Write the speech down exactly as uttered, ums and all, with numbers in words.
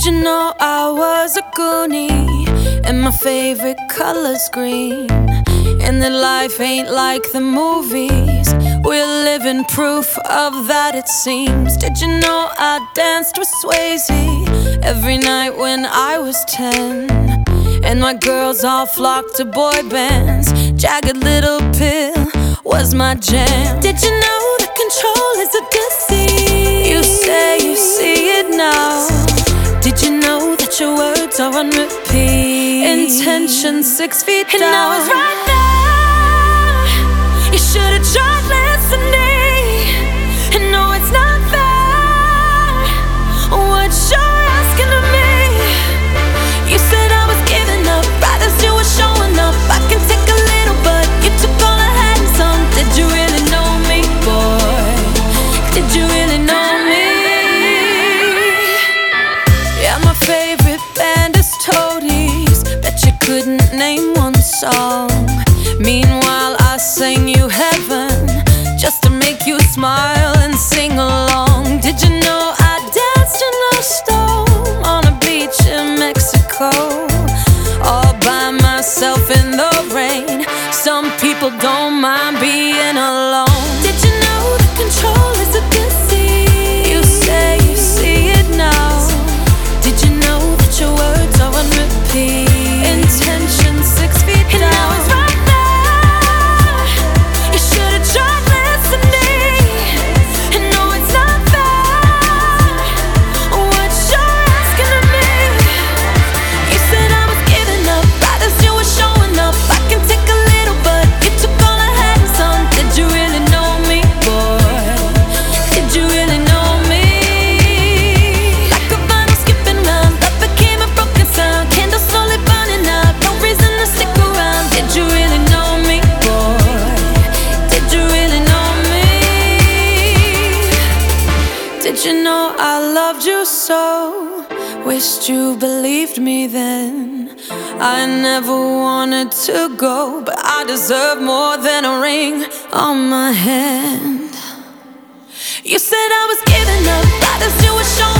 you know I was a goonie and my favorite color's green, and that life ain't like the movies? We're living proof of that, it seems. Did you know I danced with Swayze every night when I was ten? And my girls all flocked to boy bands. Jagged Little Pill was my jam. Did you know that control is a disease? You say you see it now. Did you know that your words are on repeat? Intention six feet down. And I was right there. You should've tried listening. And no, it's not fair what you're asking of me. You said I was giving up right as you were showing up. I can take a little, but you took all I had and some. Did you really know me, boy? Did you really know me? Yeah, my favorite band is Toadies. Bet you couldn't name one song. Meanwhile, I sang you heaven just to make you smile and sing along. Did you know I danced in a storm on a beach in Mexico, all by myself in the rain? Some people don't mind being alone. Did you know that control is a disease? You say you see it now. Did you know that your words are on repeat? Intention six feet down. And I was right there. You should've tried listening. And no, it's not fair what you're asking of me. You said I was giving up right as you were showing up. I can take a little, but you took all I had and some. Did you really know me, boy? Did you really know me? Like a vinyl skipping round, that became a broken sound. Candle slowly burning out, no reason to stick around. Did you really know me, boy? Did you really know me? Did you know I loved you so? Wished you believed me then. I never wanted to go, but I deserve more than a ring on my hand. You said I was giving up right as you were showing